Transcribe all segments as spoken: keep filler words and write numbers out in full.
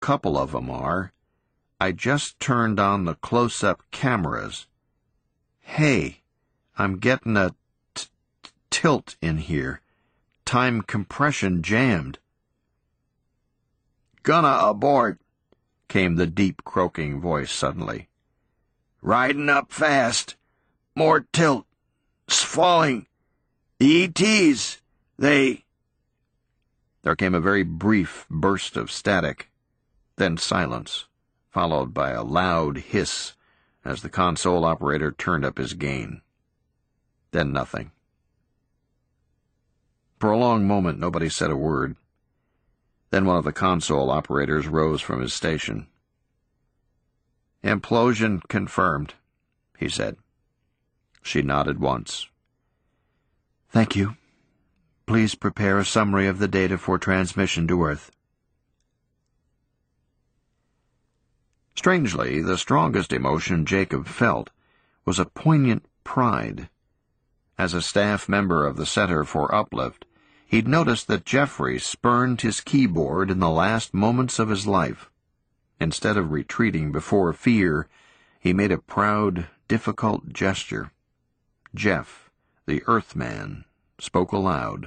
couple of 'em are. I just turned on the close-up cameras. Hey, I'm getting a t t tilt in here. Time compression jammed." "Gonna abort," came the deep croaking voice suddenly. "Riding up fast. More tilt. S falling. The E Ts, they—" There came a very brief burst of static, then silence, followed by a loud hiss as the console operator turned up his gain. Then nothing. For a long moment nobody said a word. Then one of the console operators rose from his station. "Implosion confirmed," he said. She nodded once. "Thank you. Please prepare a summary of the data for transmission to Earth." Strangely, the strongest emotion Jacob felt was a poignant pride. As a staff member of the Center for Uplift, he'd noticed that Jeffrey spurned his keyboard in the last moments of his life. Instead of retreating before fear, he made a proud, difficult gesture. Jeff, the Earthman, spoke aloud.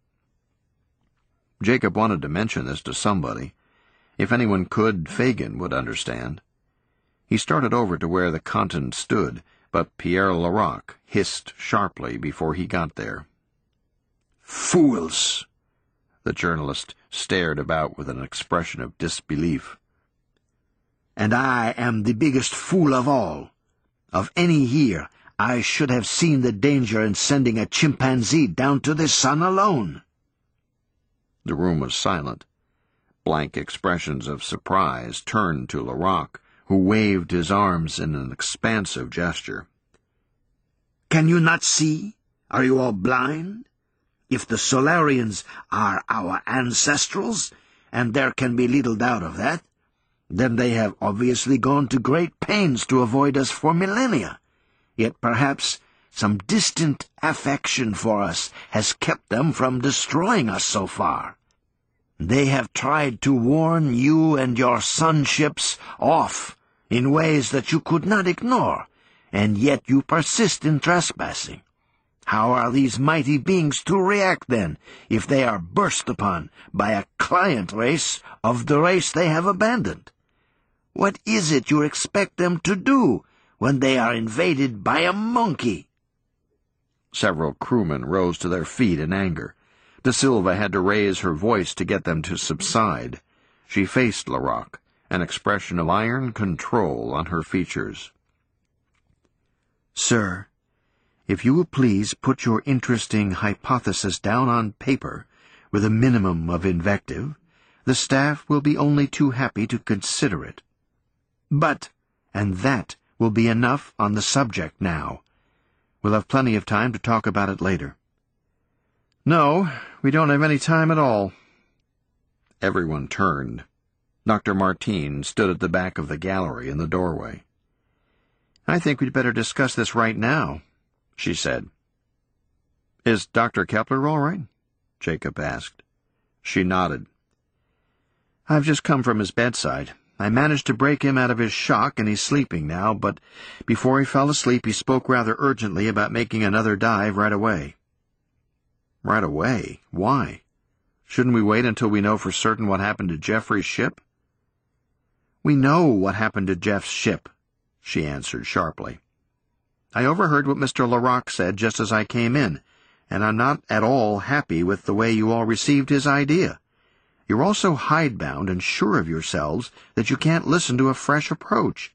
Jacob wanted to mention this to somebody. If anyone could, Fagin would understand. He started over to where the Contant stood, but Pierre Larocque hissed sharply before he got there. "Fools!" The journalist stared about with an expression of disbelief. "And I am the biggest fool of all. Of any here, I should have seen the danger in sending a chimpanzee down to the sun alone." The room was silent. Blank expressions of surprise turned to Larocque, who waved his arms in an expansive gesture. "Can you not see? Are you all blind? If the Solarians are our ancestrals, and there can be little doubt of that, then they have obviously gone to great pains to avoid us for millennia. Yet perhaps some distant affection for us has kept them from destroying us so far. They have tried to warn you and your sunships off in ways that you could not ignore, and yet you persist in trespassing. How are these mighty beings to react, then, if they are burst upon by a client race of the race they have abandoned? What is it you expect them to do when they are invaded by a monkey?" Several crewmen rose to their feet in anger. De Silva had to raise her voice to get them to subside. She faced Larocque, an expression of iron control on her features. "Sir, if you will please put your interesting hypothesis down on paper with a minimum of invective, the staff will be only too happy to consider it. But, and that will be enough on the subject now. We'll have plenty of time to talk about it later." "No, we don't have any time at all." Everyone turned. Doctor Martine stood at the back of the gallery in the doorway. "I think we'd better discuss this right now," she said. "Is Doctor Kepler all right?" Jacob asked. She nodded. "I've just come from his bedside. I managed to break him out of his shock, and he's sleeping now, but before he fell asleep he spoke rather urgently about making another dive right away." "Right away? Why? Shouldn't we wait until we know for certain what happened to Jeffrey's ship?" "We know what happened to Jeff's ship," she answered sharply. "I overheard what Mister Larocque said just as I came in, and I'm not at all happy with the way you all received his idea. You're all so hidebound and sure of yourselves that you can't listen to a fresh approach."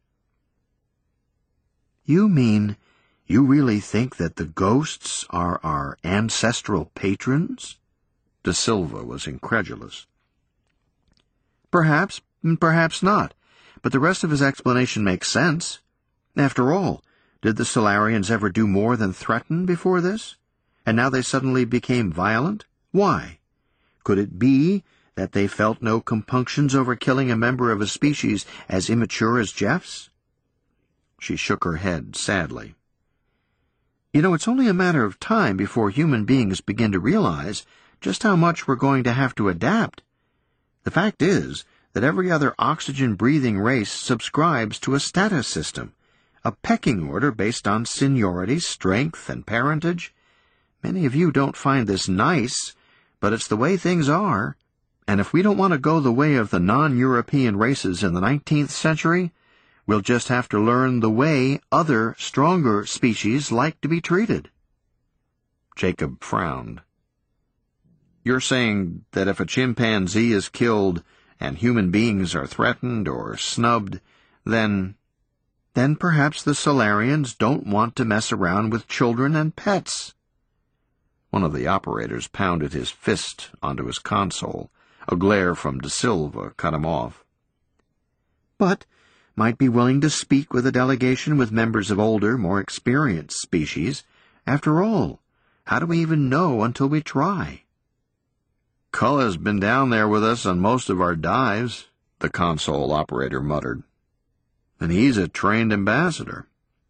"You mean you really think that the ghosts are our ancestral patrons?" De Silva was incredulous. "Perhaps, perhaps not, but the rest of his explanation makes sense. After all, did the Solarians ever do more than threaten before this? And now they suddenly became violent? Why? Could it be that they felt no compunctions over killing a member of a species as immature as Jeff's?" She shook her head sadly. "You know, it's only a matter of time before human beings begin to realize just how much we're going to have to adapt. The fact is that every other oxygen-breathing race subscribes to a status system, a pecking order based on seniority, strength, and parentage. Many of you don't find this nice, but it's the way things are. And if we don't want to go the way of the non-European races in the nineteenth century, we'll just have to learn the way other, stronger species like to be treated. Jacob frowned. You're saying that if a chimpanzee is killed and human beings are threatened or snubbed, then... then perhaps the Solarians don't want to mess around with children and pets. One of the operators pounded his fist onto his console. A glare from De Silva cut him off. But might be willing to speak with a delegation with members of older, more experienced species. After all, how do we even know until we try? Culler's been down there with us on most of our dives, the console operator muttered. And he's a trained ambassador.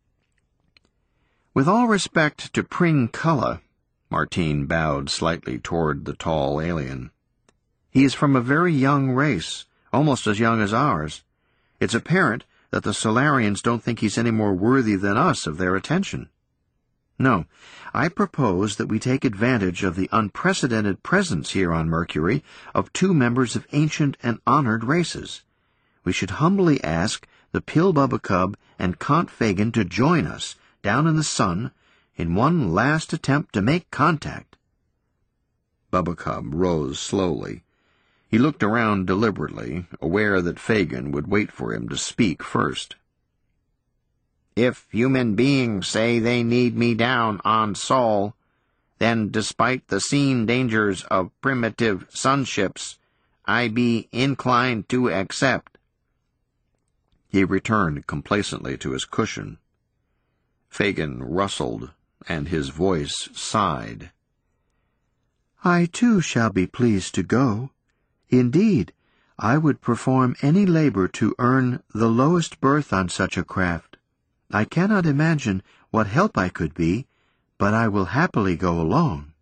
With all respect to Pring Cullen, Martine bowed slightly toward the tall alien. He is from a very young race, almost as young as ours. It's apparent that the Solarians don't think he's any more worthy than us of their attention. No, I propose that we take advantage of the unprecedented presence here on Mercury of two members of ancient and honored races. We should humbly ask the Pil-Bubba-Cub and Count Fagan to join us down in the sun in one last attempt to make contact. Bubba-Cub rose slowly. He looked around deliberately, aware that Fagan would wait for him to speak first. If human beings say they need me down on Sol, then despite the seen dangers of primitive sunships, I be inclined to accept. He returned complacently to his cushion. Fagan rustled, and his voice sighed. I too shall be pleased to go. Indeed, I would perform any labor to earn the lowest berth on such a craft. I cannot imagine what help I could be, but I will happily go along.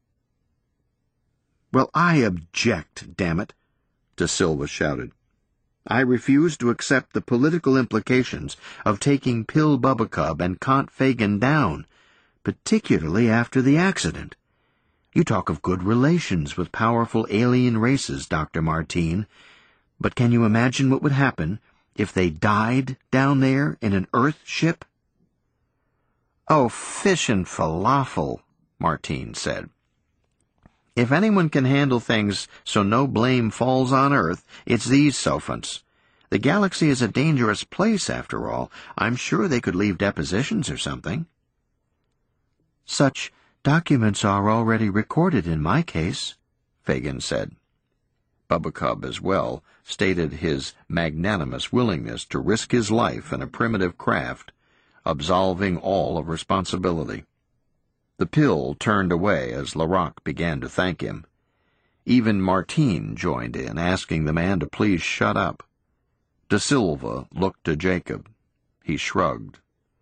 Well, I object, damn it, De Silva shouted. I refuse to accept the political implications of taking Pil-Bubba-Cub and Count Fagan down, particularly after the accident. You talk of good relations with powerful alien races, Doctor Martine, but can you imagine what would happen if they died down there in an Earth ship? Oh, fish and falafel, Martine said. If anyone can handle things so no blame falls on Earth, it's these sophants. The galaxy is a dangerous place, after all. I'm sure they could leave depositions or something. Such documents are already recorded in my case, Fagan said. Bubba-Cub, as well, stated his magnanimous willingness to risk his life in a primitive craft, absolving all of responsibility. The pill turned away as Larocque began to thank him. Even Martine joined in, asking the man to please shut up. De Silva looked to Jacob. He shrugged.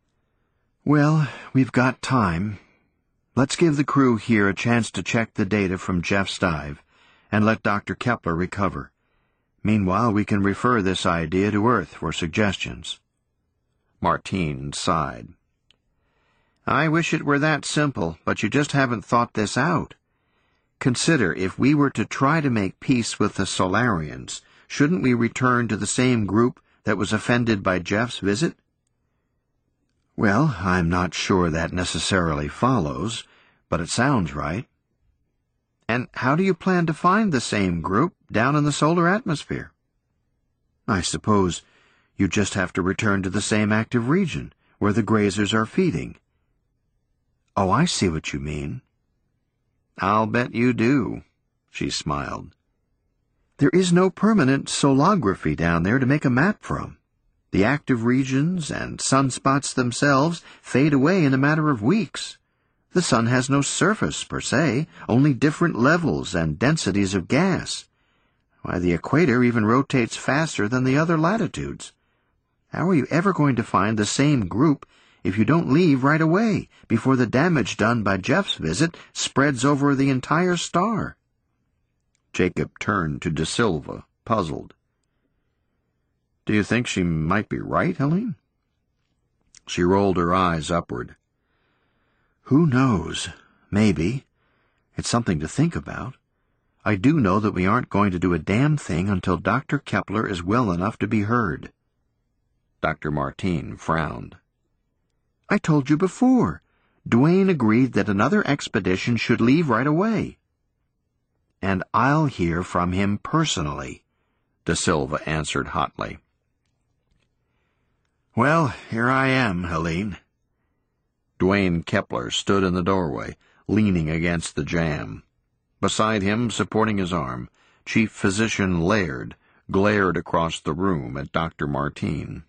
Well, we've got time. Let's give the crew here a chance to check the data from Jeff's dive, and let Doctor Kepler recover. Meanwhile, we can refer this idea to Earth for suggestions. Martine sighed. I wish it were that simple, but you just haven't thought this out. Consider, if we were to try to make peace with the Solarians, shouldn't we return to the same group that was offended by Jeff's visit? Well, I'm not sure that necessarily follows, but it sounds right. And how do you plan to find the same group down in the solar atmosphere? I suppose you just have to return to the same active region, where the grazers are feeding. Oh, I see what you mean. I'll bet you do, she smiled. There is no permanent solography down there to make a map from. The active regions and sunspots themselves fade away in a matter of weeks. The sun has no surface, per se, only different levels and densities of gas. Why, the equator even rotates faster than the other latitudes. How are you ever going to find the same group if you don't leave right away, before the damage done by Jeff's visit spreads over the entire star? Jacob turned to De Silva, puzzled. Do you think she might be right, Helene? She rolled her eyes upward. Who knows? Maybe. It's something to think about. I do know that we aren't going to do a damn thing until Doctor Kepler is well enough to be heard. Doctor Martine frowned. I told you before. Duane agreed that another expedition should leave right away. And I'll hear from him personally, De Silva answered hotly. Well, here I am, Helene. Duane Kepler stood in the doorway, leaning against the jamb. Beside him, supporting his arm, Chief Physician Laird glared across the room at Doctor Martine.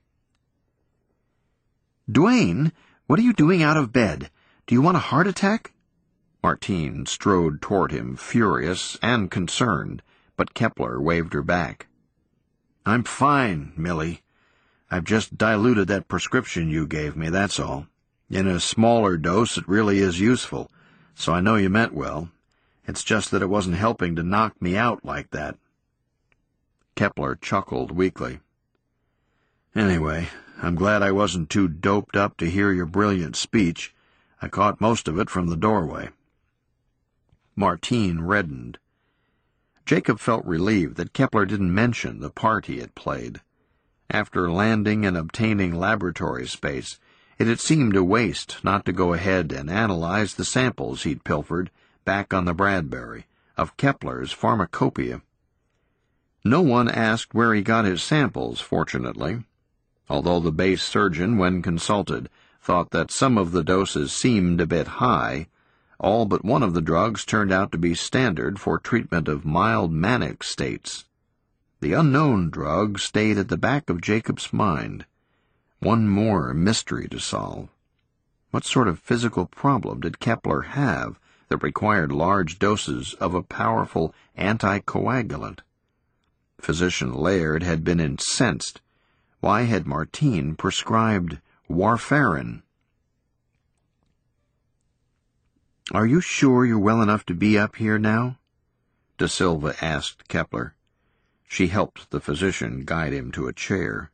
Duane, what are you doing out of bed? Do you want a heart attack? Martine strode toward him, furious and concerned, but Kepler waved her back. I'm fine, Millie. I've just diluted that prescription you gave me, that's all. In a smaller dose, it really is useful, so I know you meant well. It's just that it wasn't helping to knock me out like that. Kepler chuckled weakly. Anyway, I'm glad I wasn't too doped up to hear your brilliant speech. I caught most of it from the doorway. Martine reddened. Jacob felt relieved that Kepler didn't mention the part he had played. After landing and obtaining laboratory space, it had seemed a waste not to go ahead and analyze the samples he'd pilfered back on the Bradbury of Kepler's pharmacopoeia. No one asked where he got his samples, fortunately, although the base surgeon, when consulted, thought that some of the doses seemed a bit high. All but one of the drugs turned out to be standard for treatment of mild manic states. The unknown drug stayed at the back of Jacob's mind. One more mystery to solve. What sort of physical problem did Kepler have that required large doses of a powerful anticoagulant? Physician Laird had been incensed. Why had Martine prescribed warfarin? Are you sure you're well enough to be up here now? De Silva asked Kepler. She helped the physician guide him to a chair.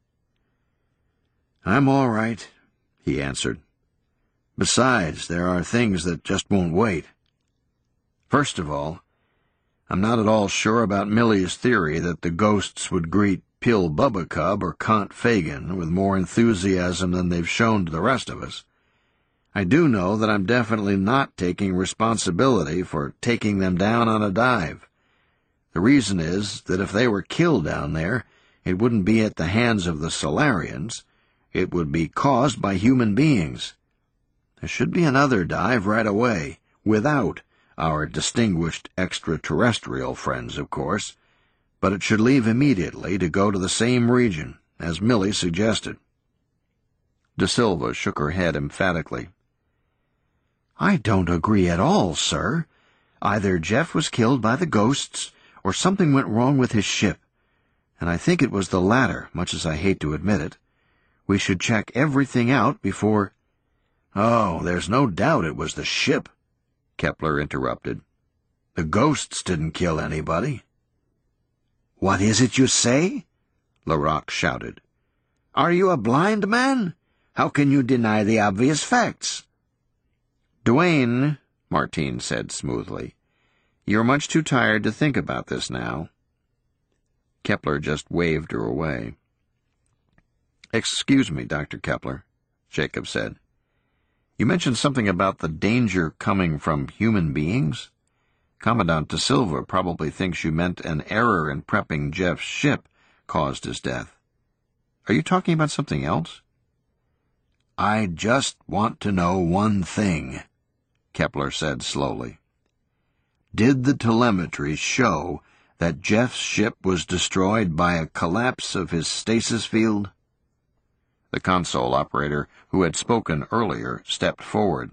I'm all right, he answered. Besides, there are things that just won't wait. First of all, I'm not at all sure about Millie's theory that the ghosts would greet Pill Bubbacub or Count Fagin with more enthusiasm than they've shown to the rest of us. I do know that I'm definitely not taking responsibility for taking them down on a dive. The reason is that if they were killed down there, it wouldn't be at the hands of the Solarians. It would be caused by human beings. There should be another dive right away, without our distinguished extraterrestrial friends, of course, but it should leave immediately to go to the same region, as Millie suggested. De Silva shook her head emphatically. I don't agree at all, sir. Either Jeff was killed by the ghosts, or something went wrong with his ship, and I think it was the latter, much as I hate to admit it. We should check everything out before— Oh, there's no doubt it was the ship, Kepler interrupted. The ghosts didn't kill anybody. What is it you say? LaRocque shouted. Are you a blind man? How can you deny the obvious facts? Duane, Martine said smoothly, you're much too tired to think about this now. Kepler just waved her away. Excuse me, Doctor Kepler, Jacob said. You mentioned something about the danger coming from human beings? Commandant De Silva probably thinks you meant an error in prepping Jeff's ship caused his death. Are you talking about something else? I just want to know one thing, Kepler said slowly. Did the telemetry show that Jeff's ship was destroyed by a collapse of his stasis field? The console operator, who had spoken earlier, stepped forward.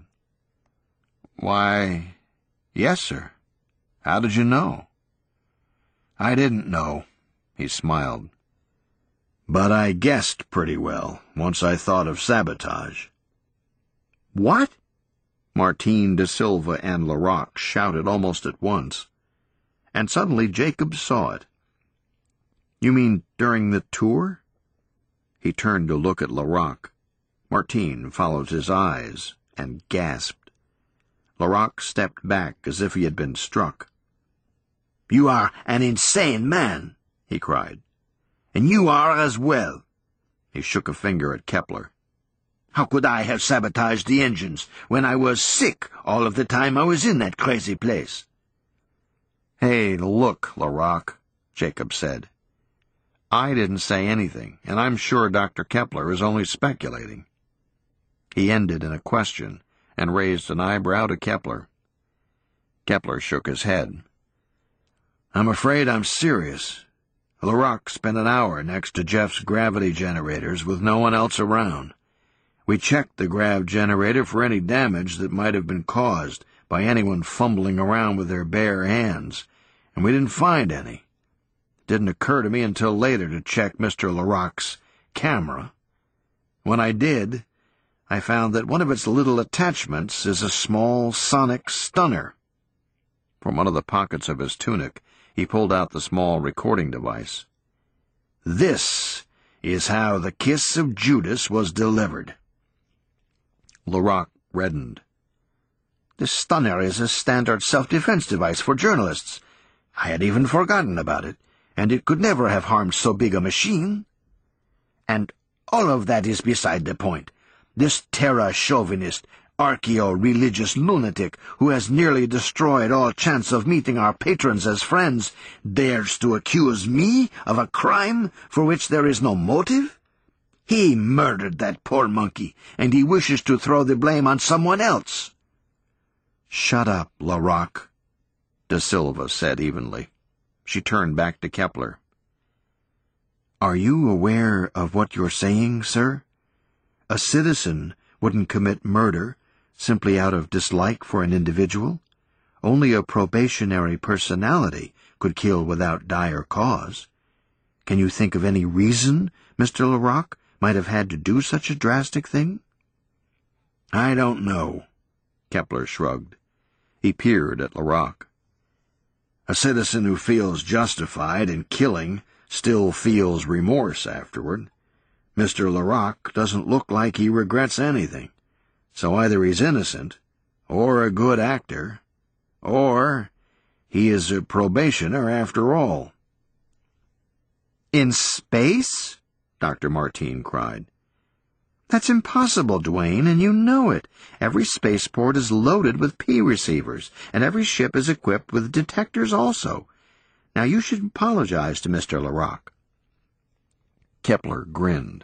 Why, yes, sir. How did you know? I didn't know, he smiled. But I guessed pretty well, once I thought of sabotage. What? Martine, De Silva, and LaRocque shouted almost at once. And suddenly Jacob saw it. You mean during the tour? He turned to look at LaRocque. Martine followed his eyes and gasped. LaRocque stepped back as if he had been struck. "You are an insane man," he cried. "And you are as well." He shook a finger at Kepler. "How could I have sabotaged the engines when I was sick all of the time I was in that crazy place?" "Hey, look, LaRocque," Jacob said. "I didn't say anything, and I'm sure Doctor Kepler is only speculating." He ended in a question and raised an eyebrow to Kepler. Kepler shook his head. "I'm afraid I'm serious. LaRocque spent an hour next to Jeff's gravity generators with no one else around. We checked the grav generator for any damage that might have been caused by anyone fumbling around with their bare hands, and we didn't find any. It didn't occur to me until later to check Mister LaRocque's camera. When I did, I found that one of its little attachments is a small sonic stunner." From one of the pockets of his tunic, he pulled out the small recording device. "This is how the kiss of Judas was delivered." LaRocque reddened. "This stunner is a standard self-defense device for journalists. I had even forgotten about it, and it could never have harmed so big a machine. And all of that is beside the point. This terra-chauvinist, archaeo-religious lunatic who has nearly destroyed all chance of meeting our patrons as friends dares to accuse me of a crime for which there is no motive? He murdered that poor monkey, and he wishes to throw the blame on someone else." "Shut up, LaRocque," Da Silva said evenly. She turned back to Kepler. "Are you aware of what you're saying, sir? A citizen wouldn't commit murder simply out of dislike for an individual. Only a probationary personality could kill without dire cause. Can you think of any reason Mister LaRocque might have had to do such a drastic thing?" "I don't know," Kepler shrugged. He peered at LaRocque. "A citizen who feels justified in killing still feels remorse afterward. Mister LaRocque doesn't look like he regrets anything, so either he's innocent, or a good actor, or he is a probationer after all." "In space?" Doctor Martine cried. "That's impossible, Dwayne, and you know it. Every spaceport is loaded with P receivers, and every ship is equipped with detectors also. Now you should apologize to Mister LaRocque." Kepler grinned.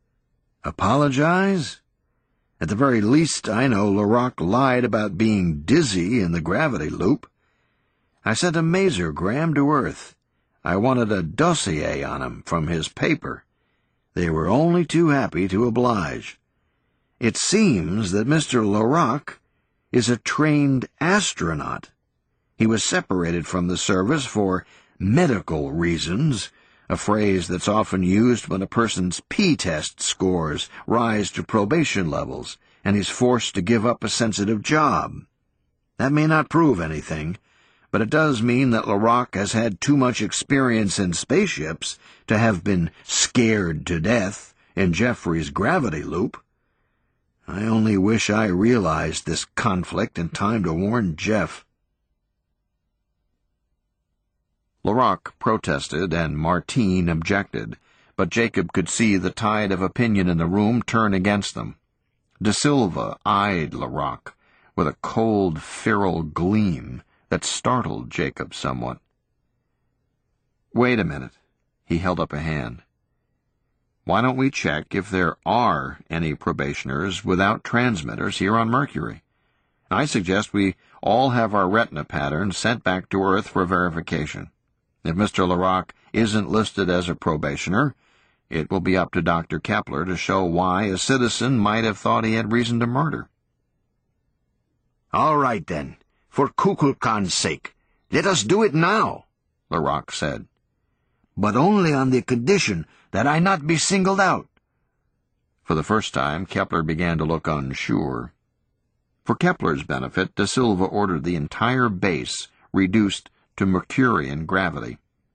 "Apologize? At the very least, I know LaRocque lied about being dizzy in the gravity loop. I sent a masorgram to Earth. I wanted a dossier on him from his paper. They were only too happy to oblige. It seems that Mister LaRocque is a trained astronaut. He was separated from the service for medical reasons, a phrase that's often used when a person's P-test scores rise to probation levels and he's forced to give up a sensitive job. That may not prove anything, but it does mean that LaRocque has had too much experience in spaceships to have been scared to death in Jeffrey's gravity loop. I only wish I realized this conflict in time to warn Jeff." LaRocque protested and Martine objected, but Jacob could see the tide of opinion in the room turn against them. Da Silva eyed LaRocque with a cold, feral gleam that startled Jacob somewhat. "Wait a minute." He held up a hand. "Why don't we check if there are any probationers without transmitters here on Mercury? I suggest we all have our retina patterns sent back to Earth for verification. If Mister LaRocque isn't listed as a probationer, it will be up to Doctor Kepler to show why a citizen might have thought he had reason to murder." "All right, then. For Kukulkan's sake, let us do it now," LaRocque said. "But only on the condition that I not be singled out." For the first time, Kepler began to look unsure. For Kepler's benefit, Da Silva ordered the entire base reduced to Mercurian gravity.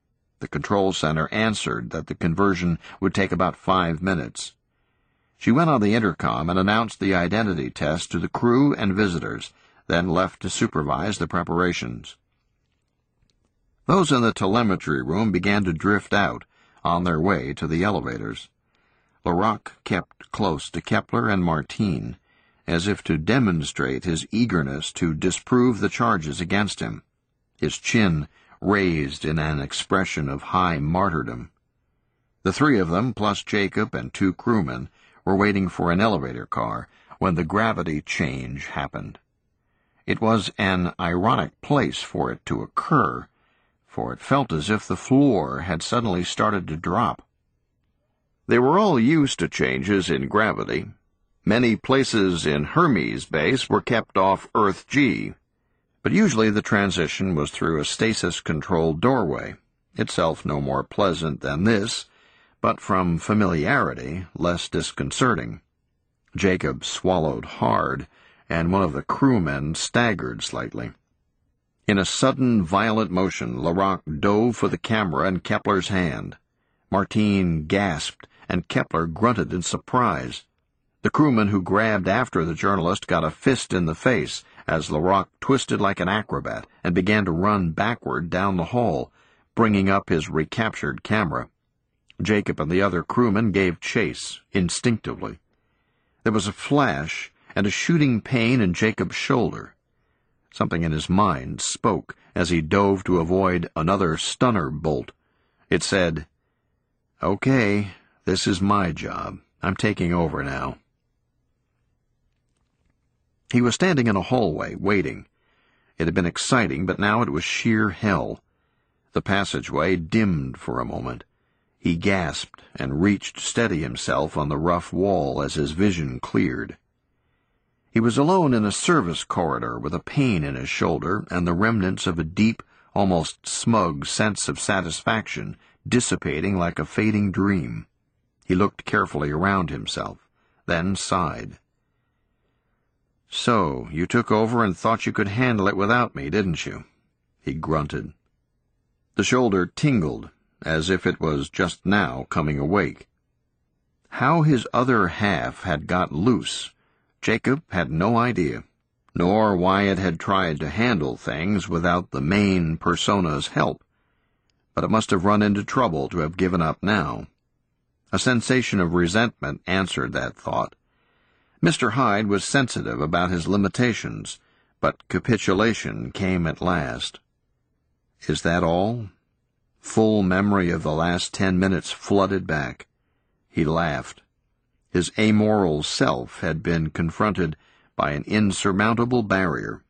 The control center answered that the conversion would take about five minutes. She went on the intercom and announced the identity test to the crew and visitors, then left to supervise the preparations. Those in the telemetry room began to drift out, on their way to the elevators. LaRocque kept close to Kepler and Martine, as if to demonstrate his eagerness to disprove the charges against him, his chin raised in an expression of high martyrdom. The three of them, plus Jacob and two crewmen, were waiting for an elevator car when the gravity change happened. It was an ironic place for it to occur, for it felt as if the floor had suddenly started to drop. They were all used to changes in gravity. Many places in Hermes base were kept off Earth G, but usually the transition was through a stasis-controlled doorway, itself no more pleasant than this, but from familiarity less disconcerting. Jacob swallowed hard, and one of the crewmen staggered slightly. In a sudden, violent motion, LaRocque dove for the camera in Kepler's hand. Martine gasped, and Kepler grunted in surprise. The crewman who grabbed after the journalist got a fist in the face as LaRocque twisted like an acrobat and began to run backward down the hall, bringing up his recaptured camera. Jacob and the other crewmen gave chase, instinctively. There was a flash and a shooting pain in Jacob's shoulder. Something in his mind spoke as he dove to avoid another stunner bolt. It said, "Okay, this is my job. I'm taking over now." He was standing in a hallway, waiting. It had been exciting, but now it was sheer hell. The passageway dimmed for a moment. He gasped and reached to steady himself on the rough wall as his vision cleared. He was alone in a service corridor with a pain in his shoulder and the remnants of a deep, almost smug sense of satisfaction dissipating like a fading dream. He looked carefully around himself, then sighed. "So, you took over and thought you could handle it without me, didn't you?" he grunted. The shoulder tingled, as if it was just now coming awake. How his other half had got loose, Jacob had no idea, nor why it had tried to handle things without the main persona's help. But it must have run into trouble to have given up now. A sensation of resentment answered that thought. Mister Hyde was sensitive about his limitations, but capitulation came at last. Is that all? Full memory of the last ten minutes flooded back. He laughed. His amoral self had been confronted by an insurmountable barrier.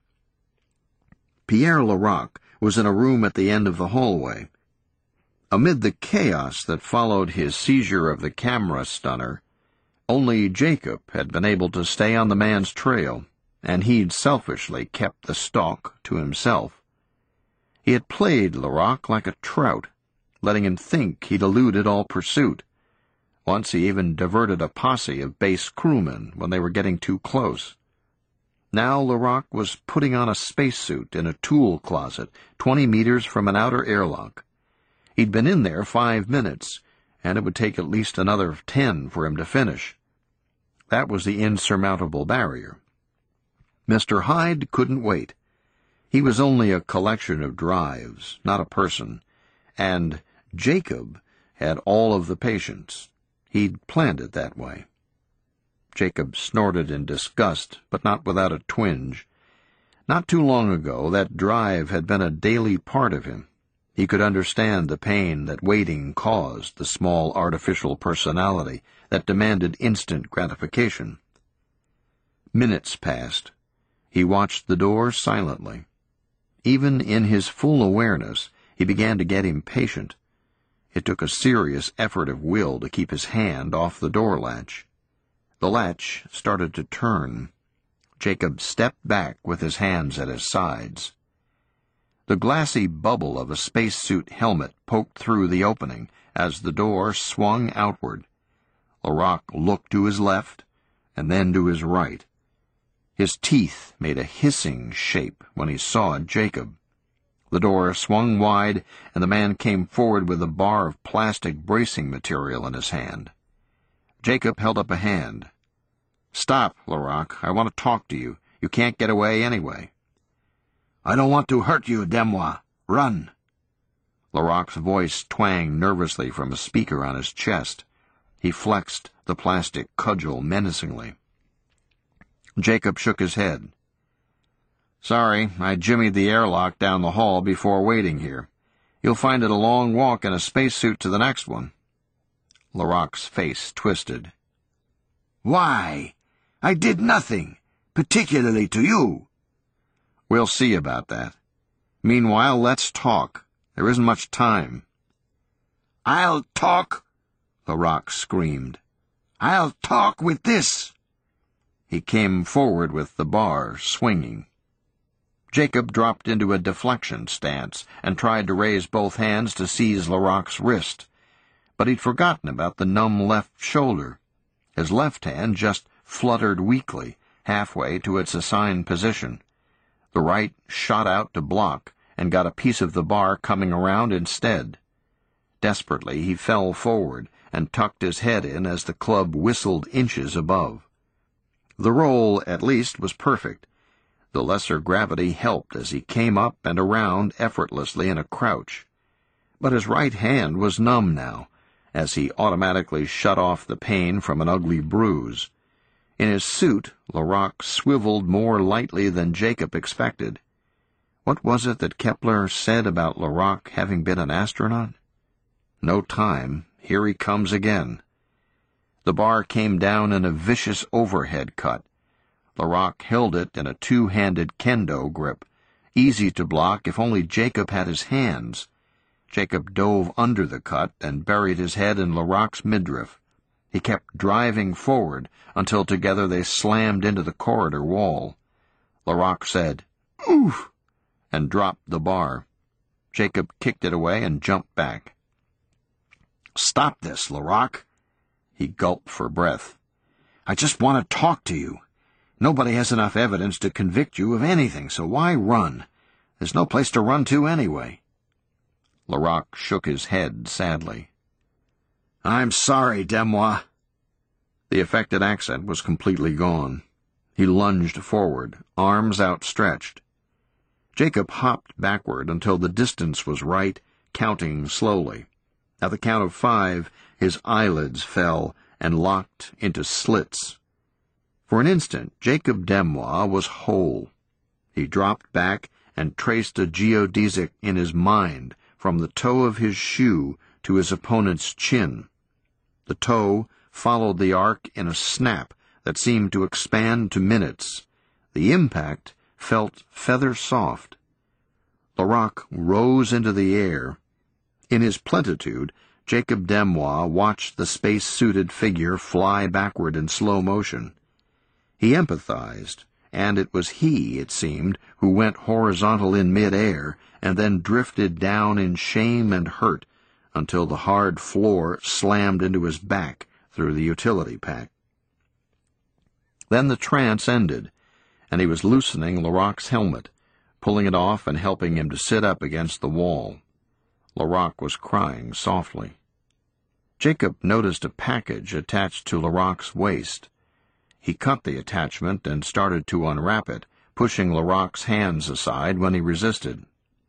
Pierre LaRocque was in a room at the end of the hallway. Amid the chaos that followed his seizure of the camera stunner, only Jacob had been able to stay on the man's trail, and he'd selfishly kept the stalk to himself. He had played LaRocque like a trout, letting him think he'd eluded all pursuit. Once he even diverted a posse of base crewmen when they were getting too close. Now LaRocque was putting on a spacesuit in a tool closet twenty meters from an outer airlock. He'd been in there five minutes, and it would take at least another ten for him to finish. That was the insurmountable barrier. Mister Hyde couldn't wait. He was only a collection of drives, not a person, and Jacob had all of the patience. He'd planned it that way. Jacob snorted in disgust, but not without a twinge. Not too long ago, that drive had been a daily part of him. He could understand the pain that waiting caused the small artificial personality that demanded instant gratification. Minutes passed. He watched the door silently. Even in his full awareness, he began to get impatient. It took a serious effort of will to keep his hand off the door latch. The latch started to turn. Jacob stepped back with his hands at his sides. The glassy bubble of a spacesuit helmet poked through the opening as the door swung outward. LaRocque looked to his left and then to his right. His teeth made a hissing shape when he saw Jacob. The door swung wide, and the man came forward with a bar of plastic bracing material in his hand. Jacob held up a hand. "Stop, Larocque. I want to talk to you. You can't get away anyway." "I don't want to hurt you, Demois. Run." Larocque's voice twanged nervously from a speaker on his chest. He flexed the plastic cudgel menacingly. Jacob shook his head. "Sorry, I jimmied the airlock down the hall before waiting here. You'll find it a long walk in a spacesuit to the next one." Larocque's face twisted. "Why? I did nothing, particularly to you." "We'll see about that. Meanwhile, let's talk. There isn't much time." "I'll talk," Larocque screamed. "I'll talk with this." He came forward with the bar swinging. Jacob dropped into a deflection stance and tried to raise both hands to seize Larocque's wrist, but he'd forgotten about the numb left shoulder. His left hand just fluttered weakly, halfway to its assigned position. The right shot out to block and got a piece of the bar coming around instead. Desperately, he fell forward and tucked his head in as the club whistled inches above. The roll, at least, was perfect. The lesser gravity helped as he came up and around effortlessly in a crouch. But his right hand was numb now, as he automatically shut off the pain from an ugly bruise. In his suit, Larocque swiveled more lightly than Jacob expected. What was it that Kepler said about Larocque having been an astronaut? No time. Here he comes again. The bar came down in a vicious overhead cut. Larocque held it in a two-handed kendo grip, easy to block if only Jacob had his hands. Jacob dove under the cut and buried his head in Larocque's midriff. He kept driving forward until together they slammed into the corridor wall. Larocque said, "Oof!" and dropped the bar. Jacob kicked it away and jumped back. "Stop this, Larocque." He gulped for breath. "I just want to talk to you. Nobody has enough evidence to convict you of anything, so why run? There's no place to run to anyway." Larocque shook his head sadly. "I'm sorry, Demois." The affected accent was completely gone. He lunged forward, arms outstretched. Jacob hopped backward until the distance was right, counting slowly. At the count of five, his eyelids fell and locked into slits. For an instant, Jacob Demois was whole. He dropped back and traced a geodesic in his mind from the toe of his shoe to his opponent's chin. The toe followed the arc in a snap that seemed to expand to minutes. The impact felt feather-soft. Larocque rose into the air. In his plentitude, Jacob Demois watched the space-suited figure fly backward in slow motion. He empathized, and it was he, it seemed, who went horizontal in mid-air and then drifted down in shame and hurt until the hard floor slammed into his back through the utility pack. Then the trance ended, and he was loosening Larocque's helmet, pulling it off and helping him to sit up against the wall. Larocque was crying softly. Jacob noticed a package attached to Larocque's waist. He cut the attachment and started to unwrap it, pushing Larocque's hands aside when he resisted.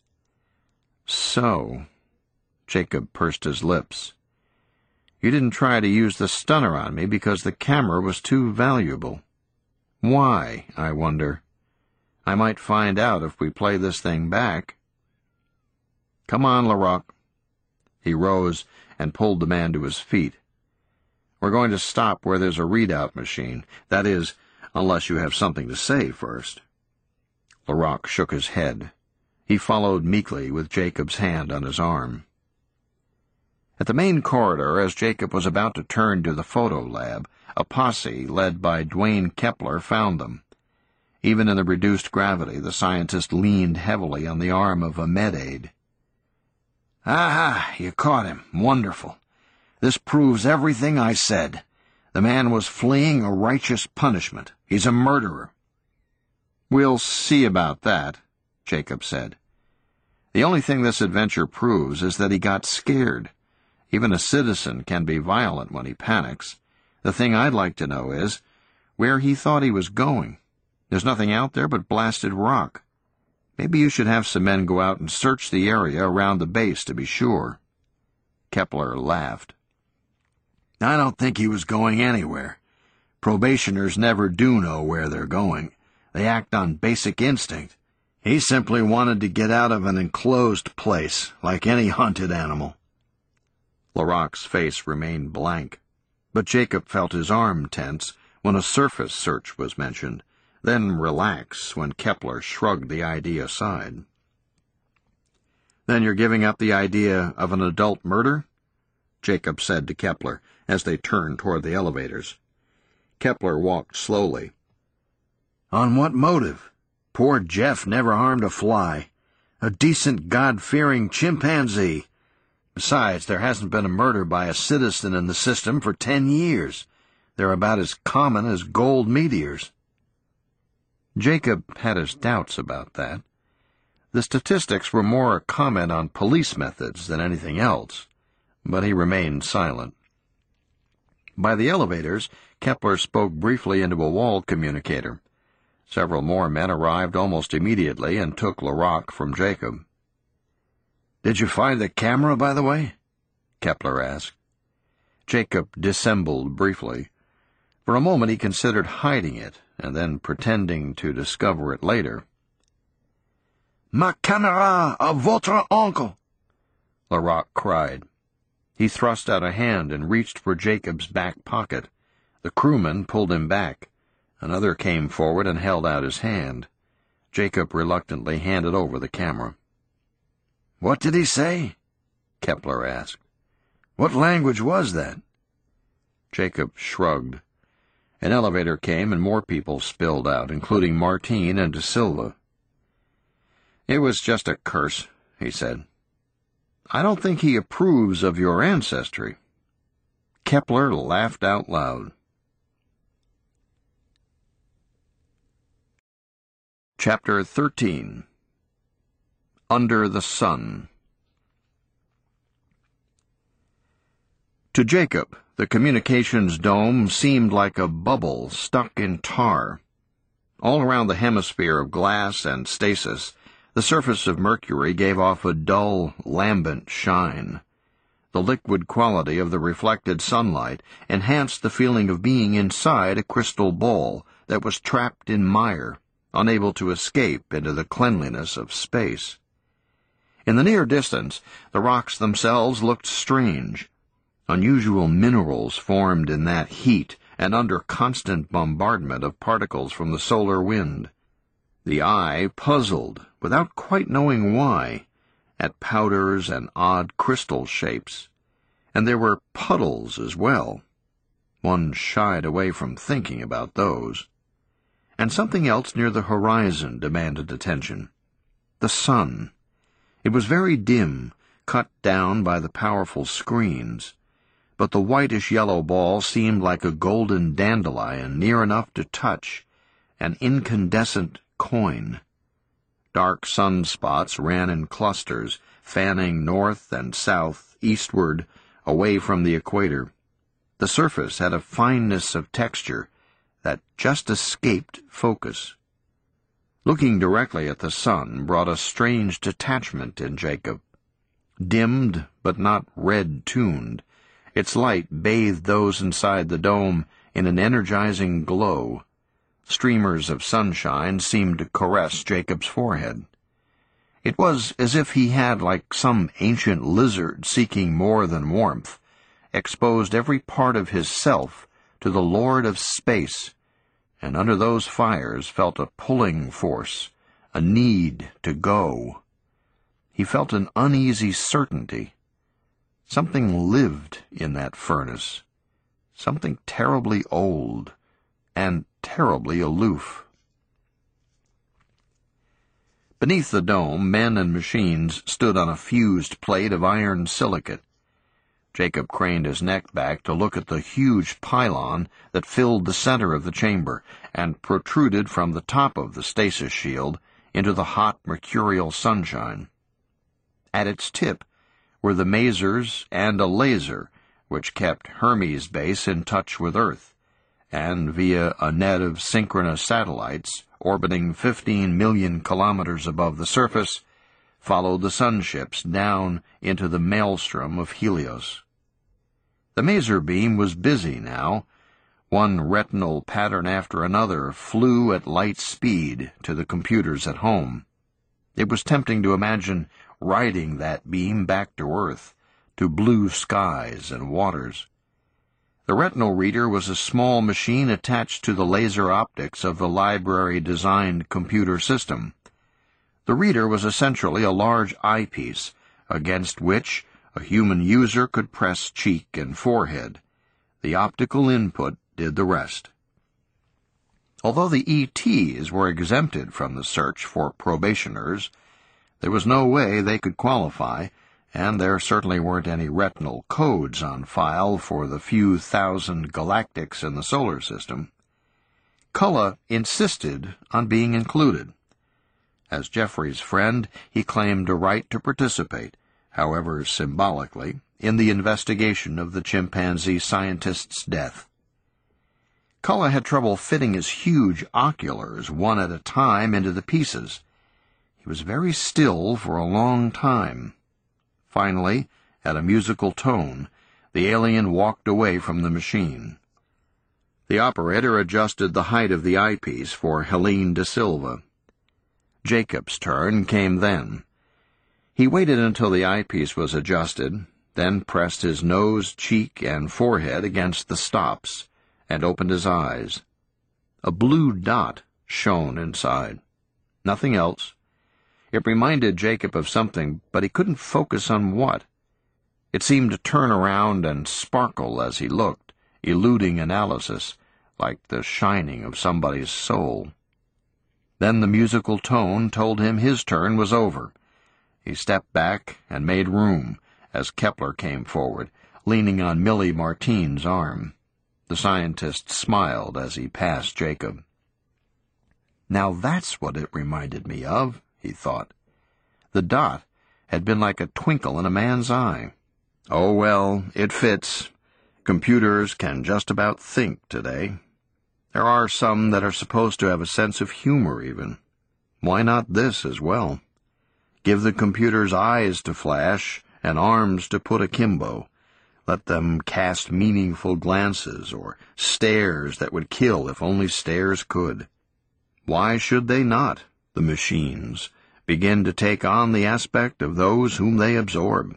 "So," Jacob pursed his lips, "you didn't try to use the stunner on me because the camera was too valuable. Why, I wonder? I might find out if we play this thing back." "Come on, Larocque." He rose and pulled the man to his feet. "We're going to stop where there's a readout machine. That is, unless you have something to say first." Larocque shook his head. He followed meekly with Jacob's hand on his arm. At the main corridor, as Jacob was about to turn to the photo lab, a posse led by Dwayne Kepler found them. Even in the reduced gravity, the scientist leaned heavily on the arm of a med-aid. "Aha, you caught him. Wonderful. This proves everything I said. The man was fleeing a righteous punishment. He's a murderer." "We'll see about that," Jacob said. The only thing this adventure proves is that he got scared. Even a citizen can be violent when he panics. The thing I'd like to know is where he thought he was going. There's nothing out there but blasted rock. Maybe you should have some men go out and search the area around the base to be sure." Kepler laughed. "I don't think he was going anywhere. Probationers never do know where they're going. They act on basic instinct. He simply wanted to get out of an enclosed place, like any hunted animal." LaRoque's face remained blank, but Jacob felt his arm tense when a surface search was mentioned, then relax when Kepler shrugged the idea aside. "Then you're giving up the idea of an adult murder?" Jacob said to Kepler as they turned toward the elevators. Kepler walked slowly. "On what motive? Poor Jeff never harmed a fly. A decent, God-fearing chimpanzee. Besides, there hasn't been a murder by a citizen in the system for ten years. They're about as common as gold meteors." Jacob had his doubts about that. The statistics were more a comment on police methods than anything else, but he remained silent. By the elevators, Kepler spoke briefly into a wall communicator. Several more men arrived almost immediately and took LaRoque from Jacob. "Did you find the camera, by the way?" Kepler asked. Jacob dissembled briefly. For a moment he considered hiding it, and then pretending to discover it later. "Ma caméra à votre oncle!" LaRoque cried. He thrust out a hand and reached for Jacob's back pocket. The crewman pulled him back. Another came forward and held out his hand. Jacob reluctantly handed over the camera. "What did he say?" Kepler asked. "What language was that?" Jacob shrugged. An elevator came and more people spilled out, including Martine and De Silva. "It was just a curse," he said. "I don't think he approves of your ancestry." Kepler laughed out loud. Chapter thirteen. Under the Sun. To Jacob, the communications dome seemed like a bubble stuck in tar. All around the hemisphere of glass and stasis, the surface of Mercury gave off a dull, lambent shine. The liquid quality of the reflected sunlight enhanced the feeling of being inside a crystal ball that was trapped in mire, unable to escape into the cleanliness of space. In the near distance, the rocks themselves looked strange. Unusual minerals formed in that heat and under constant bombardment of particles from the solar wind. The eye puzzled, without quite knowing why, at powders and odd crystal shapes. And there were puddles as well. One shied away from thinking about those. And something else near the horizon demanded attention. The sun. It was very dim, cut down by the powerful screens, but the whitish-yellow ball seemed like a golden dandelion near enough to touch, an incandescent coin. Dark sunspots ran in clusters, fanning north and south, eastward, away from the equator. The surface had a fineness of texture that just escaped focus. Looking directly at the sun brought a strange detachment in Jacob. Dimmed, but not red-tuned, its light bathed those inside the dome in an energizing glow. Streamers of sunshine seemed to caress Jacob's forehead. It was as if he had, like some ancient lizard seeking more than warmth, exposed every part of his self to the Lord of space, and under those fires felt a pulling force, a need to go. He felt an uneasy certainty. Something lived in that furnace, something terribly old and terribly aloof. Beneath the dome, men and machines stood on a fused plate of iron silicate. Jacob craned his neck back to look at the huge pylon that filled the center of the chamber and protruded from the top of the stasis shield into the hot mercurial sunshine. At its tip were the masers and a laser, which kept Hermes Base in touch with Earth, and via a net of synchronous satellites orbiting fifteen million kilometers above the surface, followed the sunships down into the maelstrom of Helios. The maser beam was busy now. One retinal pattern after another flew at light speed to the computers at home. It was tempting to imagine riding that beam back to Earth, to blue skies and waters. The retinal reader was a small machine attached to the laser optics of the library-designed computer system. The reader was essentially a large eyepiece, against which a human user could press cheek and forehead. The optical input did the rest. Although the E Ts were exempted from the search for probationers, there was no way they could qualify, and there certainly weren't any retinal codes on file for the few thousand galactics in the solar system. Cullen insisted on being included. As Jeffrey's friend, he claimed a right to participate, however symbolically, in the investigation of the chimpanzee scientist's death. Cullen had trouble fitting his huge oculars one at a time into the pieces. He was very still for a long time. Finally, at a musical tone, the alien walked away from the machine. The operator adjusted the height of the eyepiece for Helene da Silva. Jacob's turn came then. He waited until the eyepiece was adjusted, then pressed his nose, cheek, and forehead against the stops, and opened his eyes. A blue dot shone inside. Nothing else. It reminded Jacob of something, but he couldn't focus on what. It seemed to turn around and sparkle as he looked, eluding analysis, like the shining of somebody's soul. Then the musical tone told him his turn was over. He stepped back and made room as Kepler came forward, leaning on Millie Martine's arm. The scientist smiled as he passed Jacob. Now that's what it reminded me of, he thought. The dot had been like a twinkle in a man's eye. Oh, well, it fits. Computers can just about think today. There are some that are supposed to have a sense of humor, even. Why not this as well? Give the computers eyes to flash and arms to put akimbo. Let them cast meaningful glances or stares that would kill if only stares could. Why should they not, the machines, begin to take on the aspect of those whom they absorb?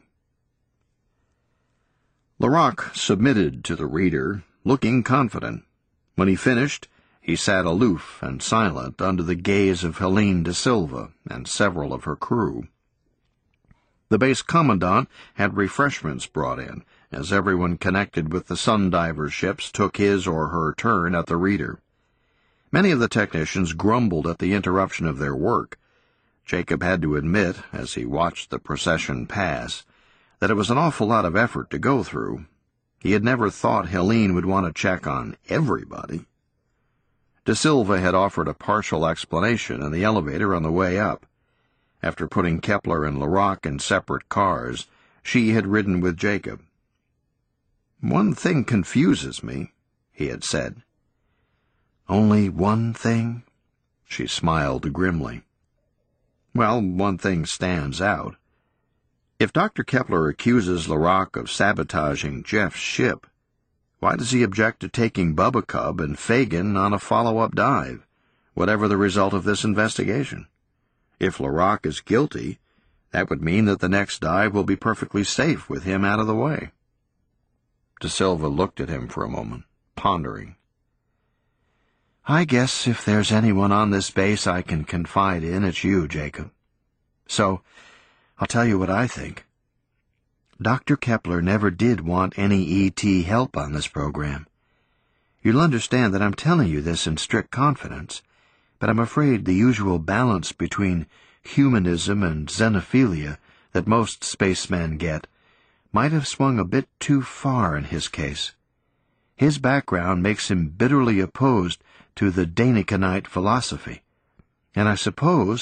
Laroque submitted to the reader, looking confident. When he finished, he sat aloof and silent under the gaze of Helene da Silva and several of her crew. The base commandant had refreshments brought in, as everyone connected with the Sundiver ships took his or her turn at the reader. Many of the technicians grumbled at the interruption of their work. Jacob had to admit, as he watched the procession pass, that it was an awful lot of effort to go through. He had never thought Helene would want to check on everybody. Da Silva had offered a partial explanation in the elevator on the way up. After putting Kepler and Laroque in separate cars, she had ridden with Jacob. "One thing confuses me," he had said. "Only one thing?" She smiled grimly. "Well, one thing stands out. If Doctor Kepler accuses Laroque of sabotaging Jeff's ship, why does he object to taking Bubba Cub and Fagin on a follow-up dive, whatever the result of this investigation? If Laroque is guilty, that would mean that the next dive will be perfectly safe with him out of the way." Da Silva looked at him for a moment, pondering. "I guess if there's anyone on this base I can confide in, it's you, Jacob. So, I'll tell you what I think. Doctor Kepler never did want any E T help on this program. You'll understand that I'm telling you this in strict confidence, but I'm afraid the usual balance between humanism and xenophilia that most spacemen get might have swung a bit too far in his case. His background makes him bitterly opposed to the Danikenite philosophy, and I suppose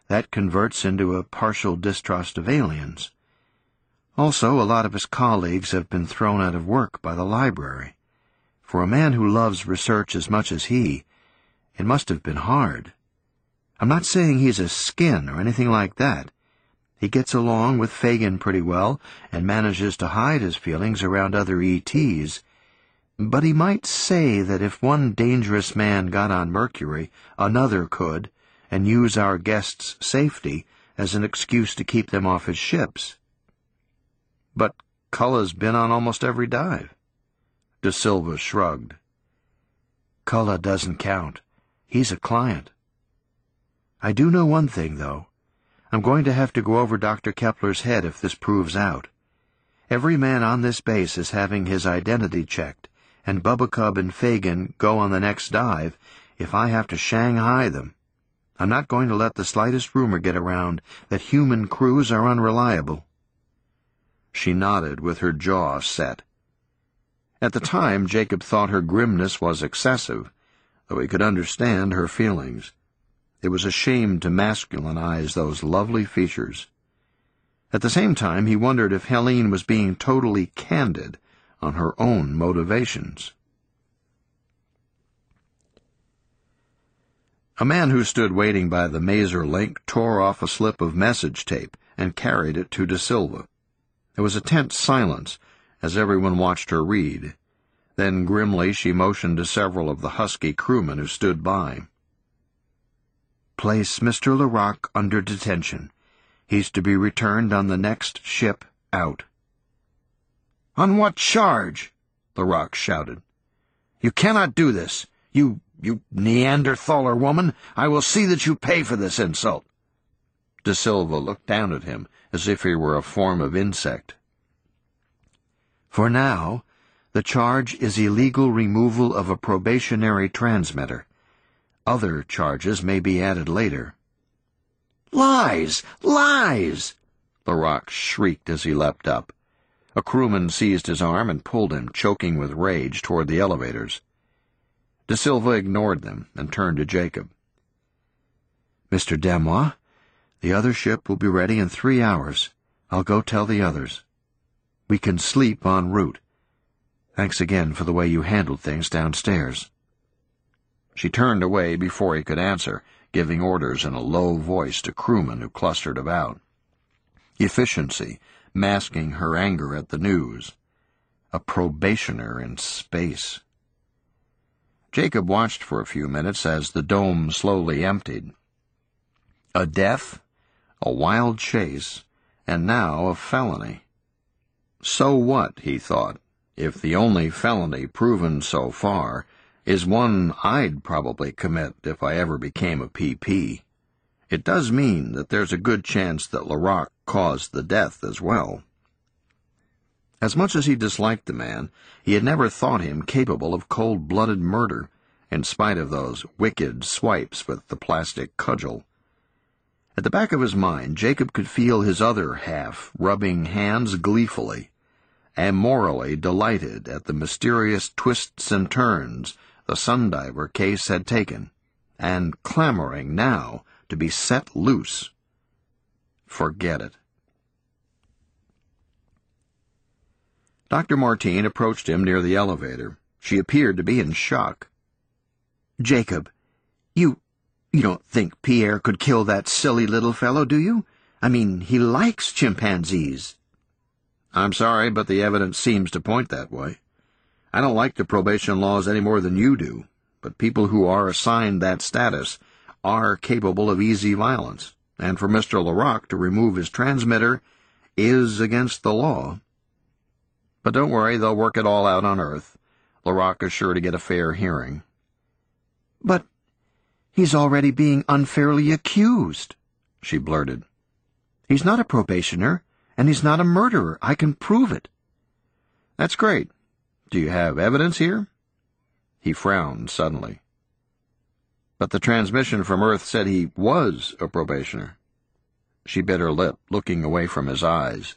That converts into a partial distrust of aliens. Also, a lot of his colleagues have been thrown out of work by the library. For a man who loves research as much as he, it must have been hard. I'm not saying he's a skin or anything like that. He gets along with Fagin pretty well and manages to hide his feelings around other E Ts. But he might say that if one dangerous man got on Mercury, another could, and use our guests' safety as an excuse to keep them off his ships. But Culla's been on almost every dive. De Silva shrugged. Culla doesn't count. He's a client. I do know one thing, though. I'm going to have to go over Doctor Kepler's head if this proves out. Every man on this base is having his identity checked, and Bubba Cub and Fagin go on the next dive if I have to Shanghai them. I'm not going to let the slightest rumor get around that human crews are unreliable. She nodded with her jaw set. At the time, Jacob thought her grimness was excessive, though he could understand her feelings. It was a shame to masculinize those lovely features. At the same time, he wondered if Helene was being totally candid on her own motivations. A man who stood waiting by the mazer link tore off a slip of message tape and carried it to De Silva. There was a tense silence as everyone watched her read. Then grimly she motioned to several of the husky crewmen who stood by. Place Mister LaRock under detention. He's to be returned on the next ship out. On what charge? LaRock shouted. You cannot do this. You, you Neanderthaler woman. I will see that you pay for this insult. De Silva looked down at him as if he were a form of insect. For now, the charge is illegal removal of a probationary transmitter. Other charges may be added later. Lies! Lies! LaRock shrieked as he leapt up. A crewman seized his arm and pulled him, choking with rage, toward the elevators. De Silva ignored them and turned to Jacob. Mister Demois, the other ship will be ready in three hours. I'll go tell the others. We can sleep en route. Thanks again for the way you handled things downstairs. She turned away before he could answer, giving orders in a low voice to crewmen who clustered about. Efficiency, masking her anger at the news. A probationer in space. Jacob watched for a few minutes as the dome slowly emptied. A death, a wild chase, and now a felony. So what, he thought, if the only felony proven so far is one I'd probably commit if I ever became a P P. It does mean that there's a good chance that LaRock caused the death as well. As much as he disliked the man, he had never thought him capable of cold-blooded murder, in spite of those wicked swipes with the plastic cudgel. At the back of his mind, Jacob could feel his other half rubbing hands gleefully, amorally delighted at the mysterious twists and turns the Sundiver case had taken, and clamoring now to be set loose. Forget it. Doctor Martine approached him near the elevator. She appeared to be in shock. Jacob, you... you don't think Pierre could kill that silly little fellow, do you? I mean, he likes chimpanzees. I'm sorry, but the evidence seems to point that way. I don't like the probation laws any more than you do, but people who are assigned that status are capable of easy violence, and for Mister LaRock to remove his transmitter is against the law. But don't worry, they'll work it all out on Earth. LaRock is sure to get a fair hearing. But he's already being unfairly accused, she blurted. He's not a probationer, and he's not a murderer. I can prove it. That's great. Do you have evidence here? He frowned suddenly. But the transmission from Earth said he was a probationer. She bit her lip, looking away from his eyes.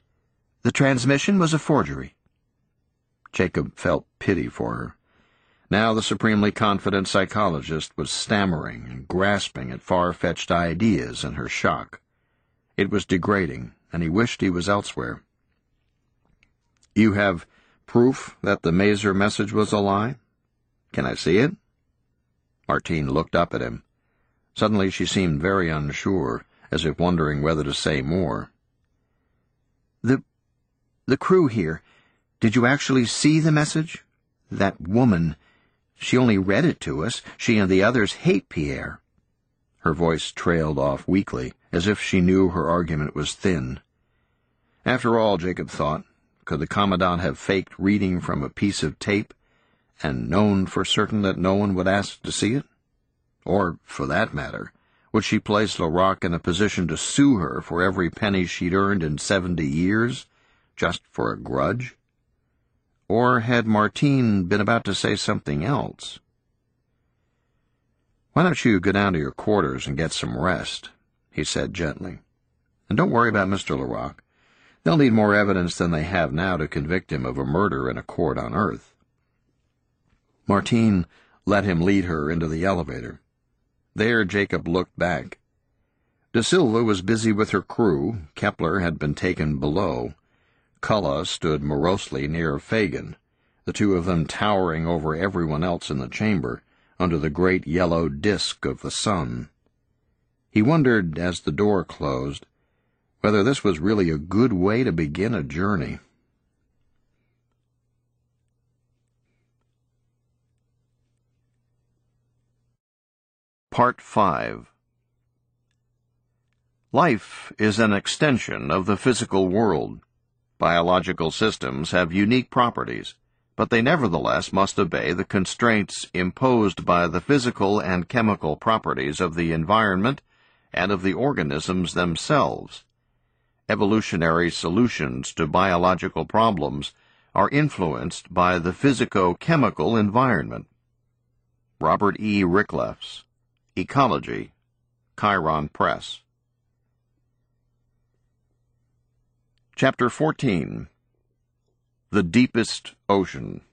The transmission was a forgery. Jacob felt pity for her. Now the supremely confident psychologist was stammering and grasping at far-fetched ideas in her shock. It was degrading, and he wished he was elsewhere. "You have proof that the Mazer message was a lie? Can I see it?" Martine looked up at him. Suddenly she seemed very unsure, as if wondering whether to say more. The... the crew here, did you actually see the message? That woman, she only read it to us. She and the others hate Pierre. Her voice trailed off weakly, as if she knew her argument was thin. After all, Jacob thought, could the Commandant have faked reading from a piece of tape, and known for certain that no one would ask to see it? Or, for that matter, would she place LaRocque in a position to sue her for every penny she'd earned in seventy years, just for a grudge? Or had Martine been about to say something else? "Why don't you go down to your quarters and get some rest?" he said gently. "And don't worry about Mister LaRocque. They'll need more evidence than they have now to convict him of a murder in a court on Earth." Martine let him lead her into the elevator. There Jacob looked back. De Silva was busy with her crew. Kepler had been taken below. Cullen stood morosely near Fagin, the two of them towering over everyone else in the chamber, under the great yellow disk of the sun. He wondered, as the door closed, whether this was really a good way to begin a journey. Part five. Life is an extension of the physical world. Biological systems have unique properties, but they nevertheless must obey the constraints imposed by the physical and chemical properties of the environment and of the organisms themselves. Evolutionary solutions to biological problems are influenced by the physico-chemical environment. Robert E. Ricklefs, Ecology, Chiron Press. Chapter fourteen. The Deepest Ocean.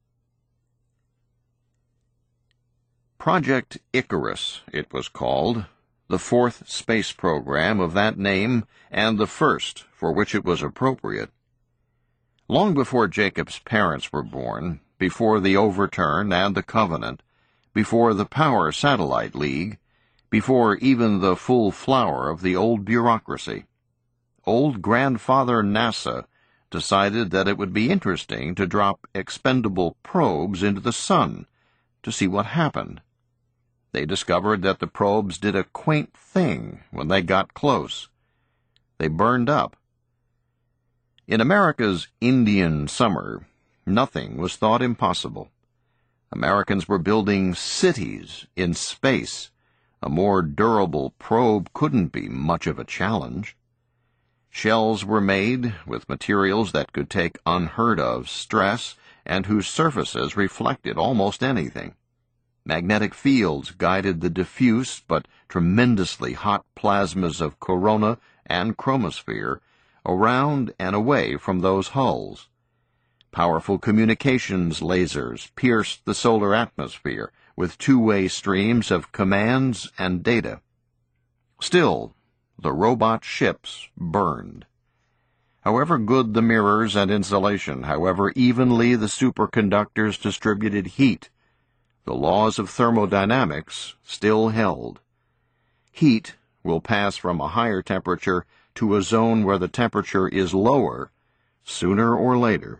Project Icarus, it was called, the fourth space program of that name and the first for which it was appropriate. Long before Jacob's parents were born, before the Overturn and the Covenant, before the Power Satellite League, before even the full flower of the old bureaucracy, old grandfather NASA decided that it would be interesting to drop expendable probes into the sun to see what happened. They discovered that the probes did a quaint thing when they got close. They burned up. In America's Indian summer, nothing was thought impossible. Americans were building cities in space. A more durable probe couldn't be much of a challenge. Shells were made with materials that could take unheard-of stress and whose surfaces reflected almost anything. Magnetic fields guided the diffuse but tremendously hot plasmas of corona and chromosphere around and away from those hulls. Powerful communications lasers pierced the solar atmosphere with two-way streams of commands and data. Still, the robot ships burned. However good the mirrors and insulation, however evenly the superconductors distributed heat, the laws of thermodynamics still held. Heat will pass from a higher temperature to a zone where the temperature is lower, sooner or later.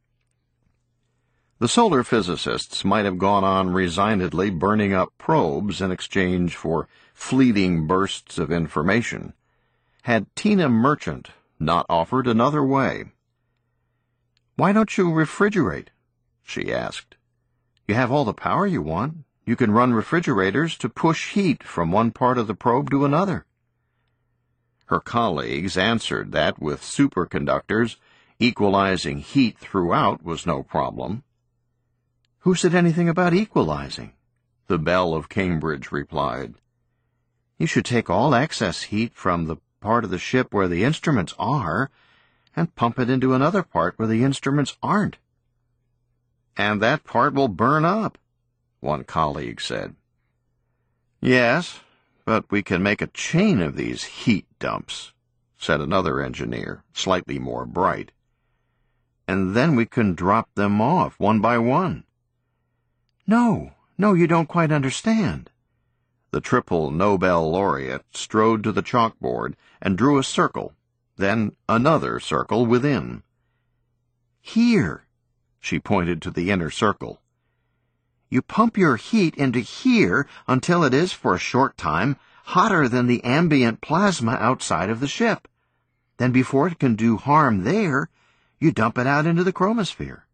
The solar physicists might have gone on resignedly burning up probes in exchange for fleeting bursts of information, had Tina Merchant not offered another way. "Why don't you refrigerate?" she asked. "You have all the power you want. You can run refrigerators to push heat from one part of the probe to another." Her colleagues answered that with superconductors, equalizing heat throughout was no problem. "Who said anything about equalizing?" the belle of Cambridge replied. "You should take all excess heat from the part of the ship where the instruments are and pump it into another part where the instruments aren't." "And that part will burn up," one colleague said. Yes, but we can make a chain of these heat dumps, said another engineer, slightly more bright. And then we can drop them off one by one. No, no, you don't quite understand. The triple Nobel laureate strode to the chalkboard and drew a circle, then another circle within. Here, she pointed to the inner circle. You pump your heat into here until it is, for a short time, hotter than the ambient plasma outside of the ship. Then before it can do harm there, you dump it out into the chromosphere.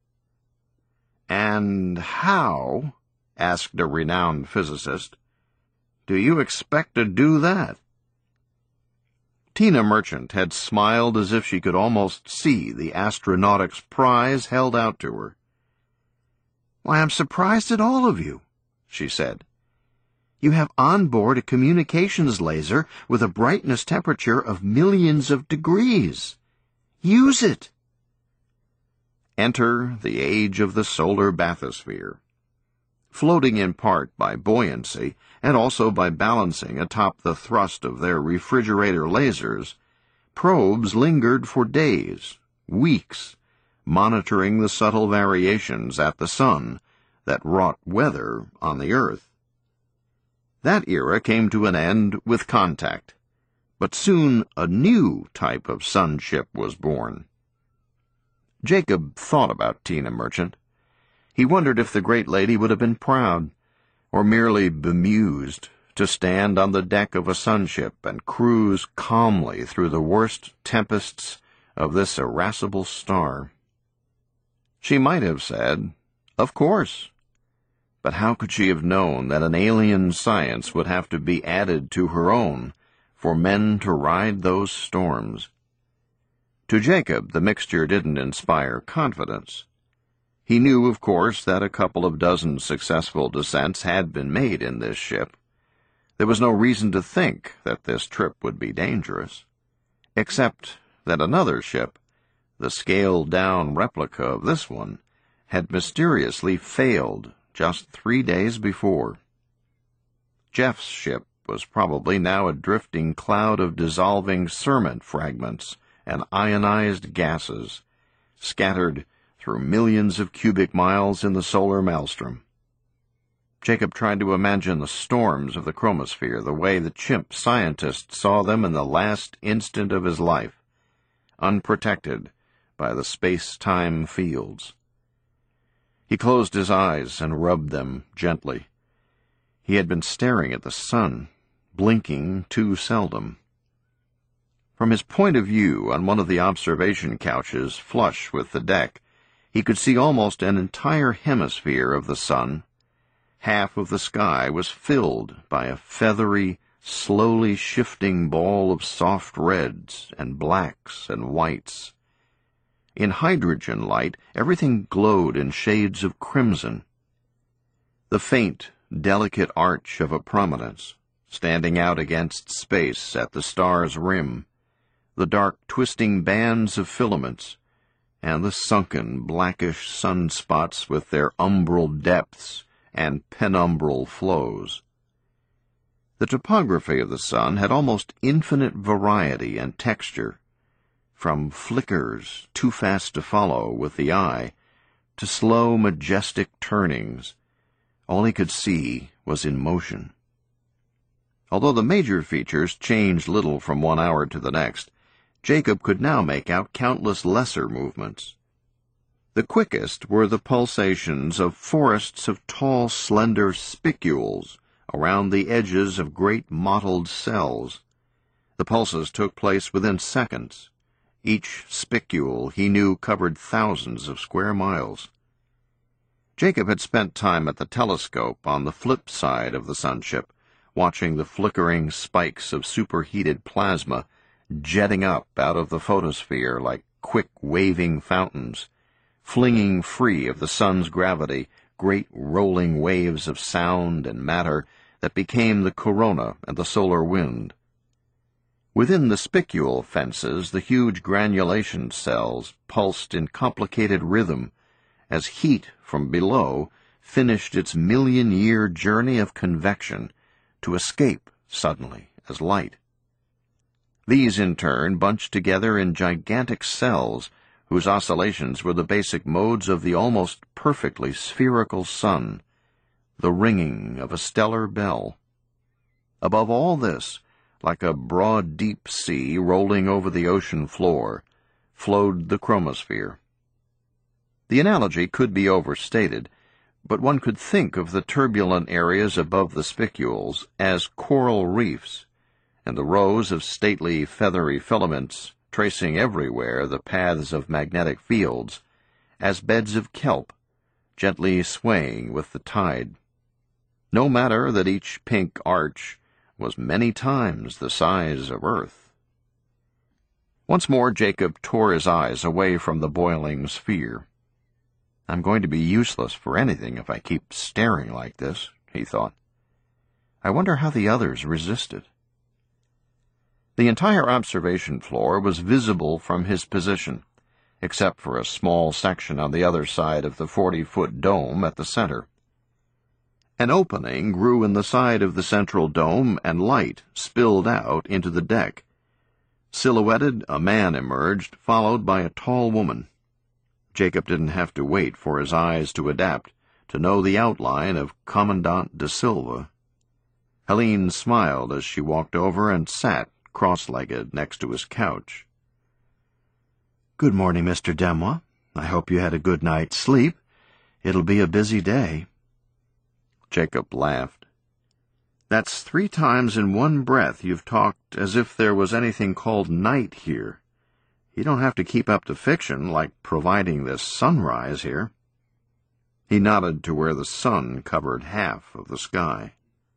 And how, asked a renowned physicist, do you expect to do that? Tina Merchant had smiled as if she could almost see the astronautics prize held out to her. Why, I'm surprised at all of you, she said. You have on board a communications laser with a brightness temperature of millions of degrees. Use it. Enter the age of the solar bathysphere. Floating in part by buoyancy and also by balancing atop the thrust of their refrigerator lasers, probes lingered for days, weeks, monitoring the subtle variations at the sun that wrought weather on the Earth. That era came to an end with contact, but soon a new type of sunship was born. Jacob thought about Tina Merchant. He wondered if the great lady would have been proud, or merely bemused, to stand on the deck of a sunship and cruise calmly through the worst tempests of this irascible star. She might have said, of course. But how could she have known that an alien science would have to be added to her own for men to ride those storms? To Jacob, the mixture didn't inspire confidence. He knew, of course, that a couple of dozen successful descents had been made in this ship. There was no reason to think that this trip would be dangerous, except that another ship, the scaled-down replica of this one, had mysteriously failed just three days before. Jeff's ship was probably now a drifting cloud of dissolving cermet fragments and ionized gases, scattered through millions of cubic miles in the solar maelstrom. Jacob tried to imagine the storms of the chromosphere the way the chimp scientist saw them in the last instant of his life, unprotected by the space-time fields. He closed his eyes and rubbed them gently. He had been staring at the sun, blinking too seldom. From his point of view on one of the observation couches flush with the deck, he could see almost an entire hemisphere of the sun. Half of the sky was filled by a feathery, slowly shifting ball of soft reds and blacks and whites. In hydrogen light, everything glowed in shades of crimson. The faint, delicate arch of a prominence, standing out against space at the star's rim, the dark twisting bands of filaments, and the sunken, blackish sunspots with their umbral depths and penumbral flows. The topography of the sun had almost infinite variety and texture, from flickers too fast to follow with the eye to slow, majestic turnings. All he could see was in motion. Although the major features changed little from one hour to the next, Jacob could now make out countless lesser movements. The quickest were the pulsations of forests of tall, slender spicules around the edges of great mottled cells. The pulses took place within seconds. Each spicule, he knew, covered thousands of square miles. Jacob had spent time at the telescope on the flip side of the sunship, watching the flickering spikes of superheated plasma jetting up out of the photosphere like quick waving fountains, flinging free of the sun's gravity great rolling waves of sound and matter that became the corona and the solar wind. Within the spicule fences, the huge granulation cells pulsed in complicated rhythm as heat from below finished its million-year journey of convection to escape suddenly as light. These, in turn, bunched together in gigantic cells whose oscillations were the basic modes of the almost perfectly spherical sun, the ringing of a stellar bell. Above all this, like a broad deep sea rolling over the ocean floor, flowed the chromosphere. The analogy could be overstated, but one could think of the turbulent areas above the spicules as coral reefs, and the rows of stately feathery filaments tracing everywhere the paths of magnetic fields as beds of kelp, gently swaying with the tide. No matter that each pink arch was many times the size of Earth. Once more Jacob tore his eyes away from the boiling sphere. I'm going to be useless for anything if I keep staring like this, he thought. I wonder how the others resisted. The entire observation floor was visible from his position, except for a small section on the other side of the forty-foot dome at the center. An opening grew in the side of the central dome, and light spilled out into the deck. Silhouetted, a man emerged, followed by a tall woman. Jacob didn't have to wait for his eyes to adapt to know the outline of Commandant de Silva. Helene smiled as she walked over and sat cross-legged next to his couch. Good morning, Mister Demois. I hope you had a good night's sleep. It'll be a busy day. Jacob laughed. That's three times in one breath you've talked as if there was anything called night here. You don't have to keep up to fiction like providing this sunrise here. He nodded to where the sun covered half of the sky.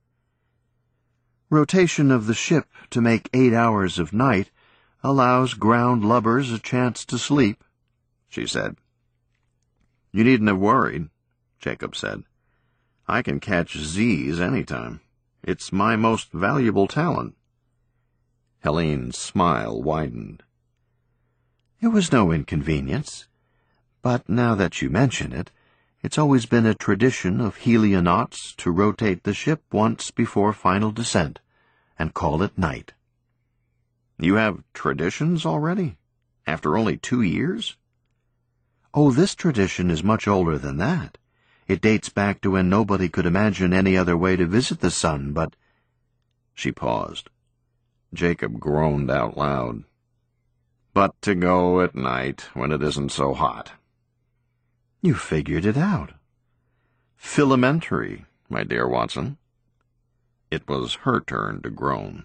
Rotation of the ship to make eight hours of night allows ground lubbers a chance to sleep, she said. You needn't have worried, Jacob said. I can catch Z's any time. It's my most valuable talent. Helene's smile widened. It was no inconvenience, but now that you mention it, it's always been a tradition of helionauts to rotate the ship once before final descent, and call it night. You have traditions already? After only two years? Oh, this tradition is much older than that. It dates back to when nobody could imagine any other way to visit the sun, but— She paused. Jacob groaned out loud. But to go at night when it isn't so hot. You figured it out. Filamentary, my dear Watson. It was her turn to groan.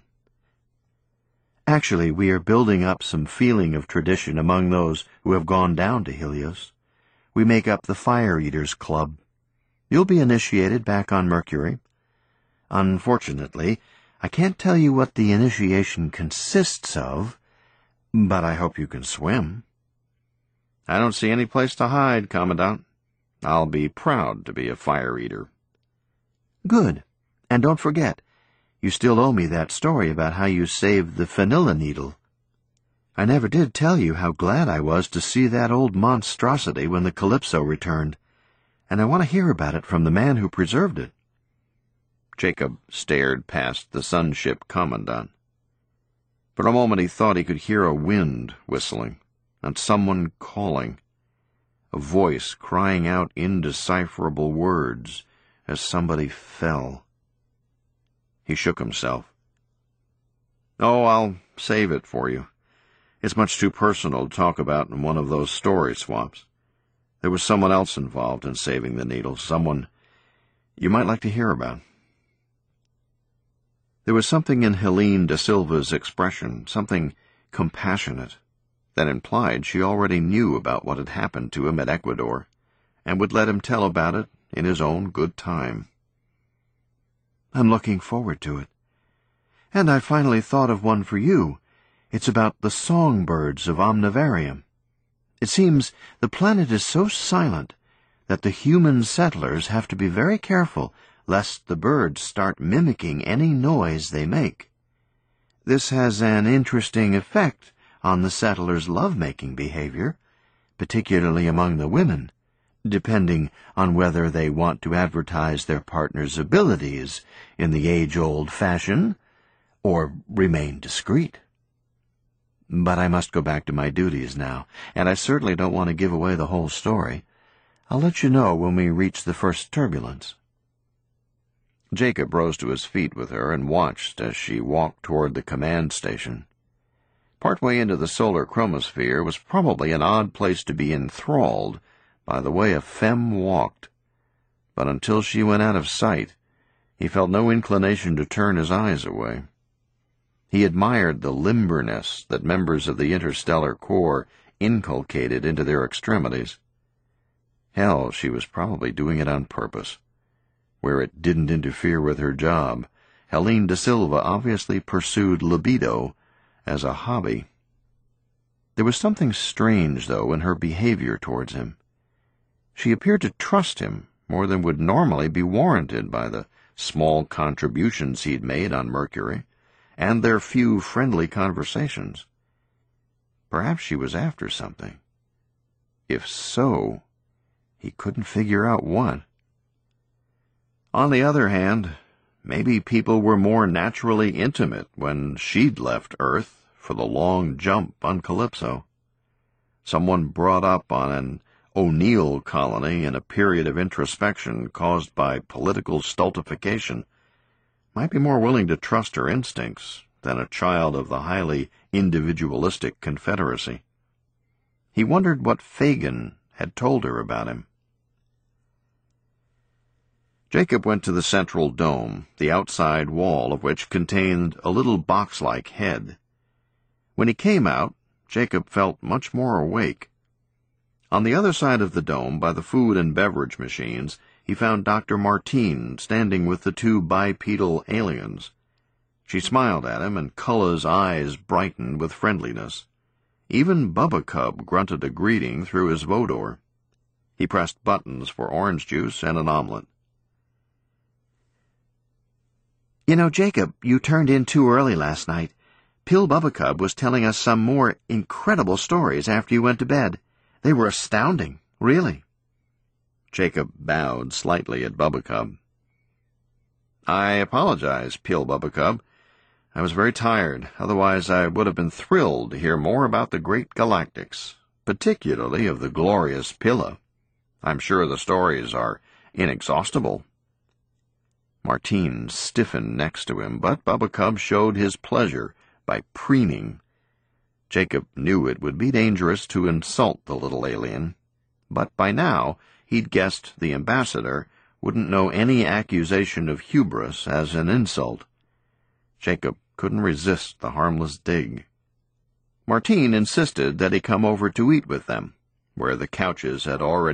Actually, we are building up some feeling of tradition among those who have gone down to Helios. We make up the Fire Eaters Club. You'll be initiated back on Mercury. Unfortunately, I can't tell you what the initiation consists of, but I hope you can swim. I don't see any place to hide, Commandant. I'll be proud to be a fire eater. Good. And don't forget, you still owe me that story about how you saved the Fanilla needle. I never did tell you how glad I was to see that old monstrosity when the Calypso returned, and I want to hear about it from the man who preserved it. Jacob stared past the sunship Commandant. For a moment he thought he could hear a wind whistling, and someone calling, a voice crying out indecipherable words as somebody fell. He shook himself. Oh, I'll save it for you. It's much too personal to talk about in one of those story swaps. There was someone else involved in saving the needle, someone you might like to hear about. There was something in Helene de Silva's expression, something compassionate, that implied she already knew about what had happened to him at Ecuador, and would let him tell about it in his own good time. I'm looking forward to it. And I finally thought of one for you. It's about the songbirds of Omnivarium. It seems the planet is so silent that the human settlers have to be very careful lest the birds start mimicking any noise they make. This has an interesting effect on the settlers' love-making behavior, particularly among the women. depending on whether they want to advertise their partner's abilities in the age-old fashion, or remain discreet. But I must go back to my duties now, and I certainly don't want to give away the whole story. I'll let you know when we reach the first turbulence. Jacob rose to his feet with her and watched as she walked toward the command station. Partway into the solar chromosphere was probably an odd place to be enthralled by the way a femme walked, but until she went out of sight, he felt no inclination to turn his eyes away. He admired the limberness that members of the interstellar corps inculcated into their extremities. Hell, she was probably doing it on purpose. Where it didn't interfere with her job, Helene da Silva obviously pursued libido as a hobby. There was something strange, though, in her behavior towards him. She appeared to trust him more than would normally be warranted by the small contributions he'd made on Mercury, and their few friendly conversations. Perhaps she was after something. If so, he couldn't figure out what. On the other hand, maybe people were more naturally intimate when she'd left Earth for the long jump on Calypso. Someone brought up on an O'Neill colony in a period of introspection caused by political stultification might be more willing to trust her instincts than a child of the highly individualistic Confederacy. He wondered what Fagin had told her about him. Jacob went to the central dome, the outside wall of which contained a little box-like head. When he came out, Jacob felt much more awake. On the other side of the dome, by the food and beverage machines, he found Doctor Martine standing with the two bipedal aliens. She smiled at him, and Kulla's eyes brightened with friendliness. Even Bubba Cub grunted a greeting through his Vodor. He pressed buttons for orange juice and an omelet. You know, Jacob, you turned in too early last night. Pill Bubba Cub was telling us some more incredible stories after you went to bed. They were astounding, really. Jacob bowed slightly at Bubba Cub. I apologize, Pill Bubba Cub. I was very tired, otherwise I would have been thrilled to hear more about the great galactics, particularly of the glorious Pilla. I'm sure the stories are inexhaustible. Martine stiffened next to him, but Bubba Cub showed his pleasure by preening. Jacob knew it would be dangerous to insult the little alien, but by now he'd guessed the ambassador wouldn't know any accusation of hubris as an insult. Jacob couldn't resist the harmless dig. Martine insisted that he come over to eat with them, where the couches had already